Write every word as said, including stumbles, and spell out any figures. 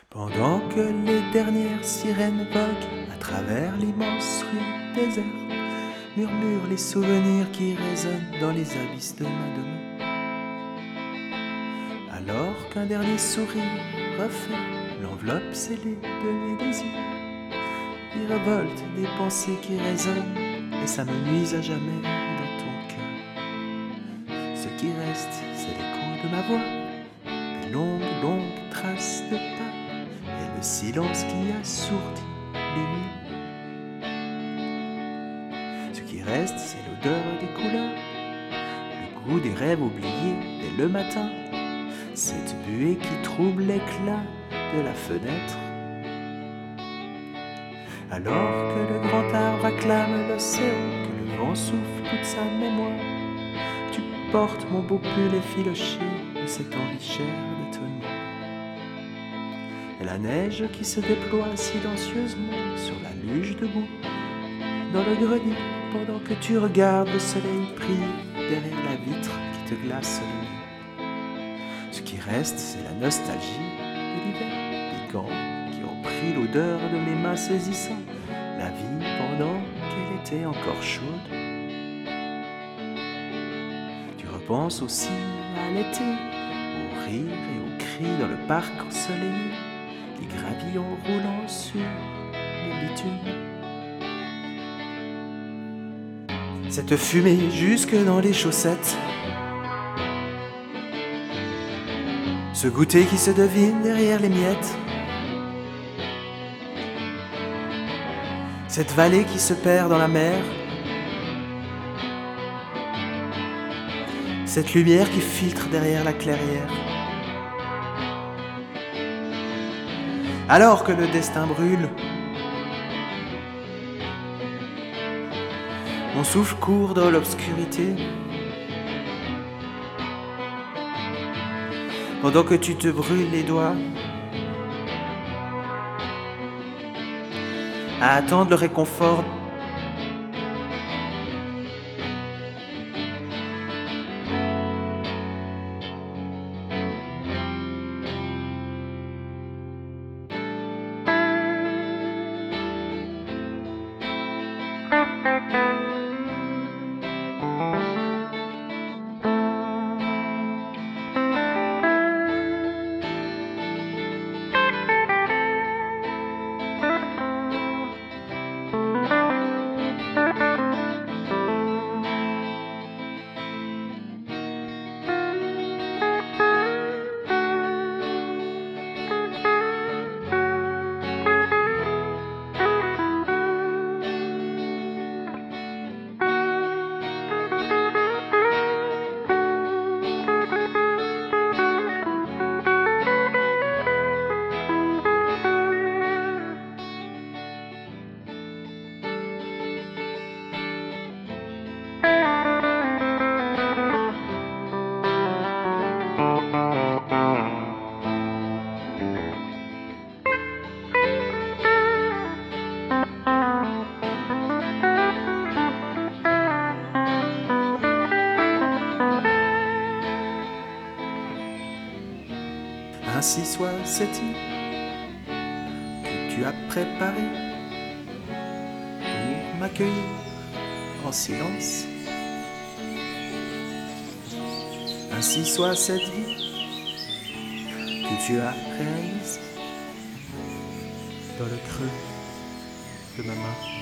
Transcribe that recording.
Pendant que les dernières sirènes voguent à travers l'immense rue déserte, murmurent les souvenirs qui résonnent dans les abysses de ma demeure. Alors qu'un dernier sourire refait l'enveloppe scellée de mes désirs, il révolte des pensées qui résonnent et ça me nuise à jamais dans ton cœur. Ce qui reste, c'est l'écho de ma voix, des longues, longues traces de pas, et le silence qui assourdit les nuits. Ce qui reste, c'est l'odeur des couleurs, le goût des rêves oubliés dès le matin, cette buée qui trouble l'éclat de la fenêtre. Alors que le grand arbre acclame l'océan, que le vent souffle toute sa mémoire, tu portes mon beau pull effiloché de cette envie chère d'étonnement. Et la neige qui se déploie silencieusement sur la luge debout dans le grenier, pendant que tu regardes le soleil briller derrière la vitre qui te glace le nez. Ce qui reste, c'est la nostalgie de l'hiver, des gants qui ont pris l'odeur de mes mains saisissant la vie pendant qu'elle était encore chaude. Tu repenses aussi à l'été, aux rires et aux cris dans le parc ensoleillé, les gravillons roulant sur le bitume. Cette fumée jusque dans les chaussettes, ce goûter qui se devine derrière les miettes, cette vallée qui se perd dans la mer, cette lumière qui filtre derrière la clairière. Alors que le destin brûle, mon souffle court dans l'obscurité, pendant que tu te brûles les doigts à attendre le réconfort ainsi soit cette île que tu as préparée pour m'accueillir en silence. Ainsi soit cette vie que tu as réalisée dans le creux de ma main.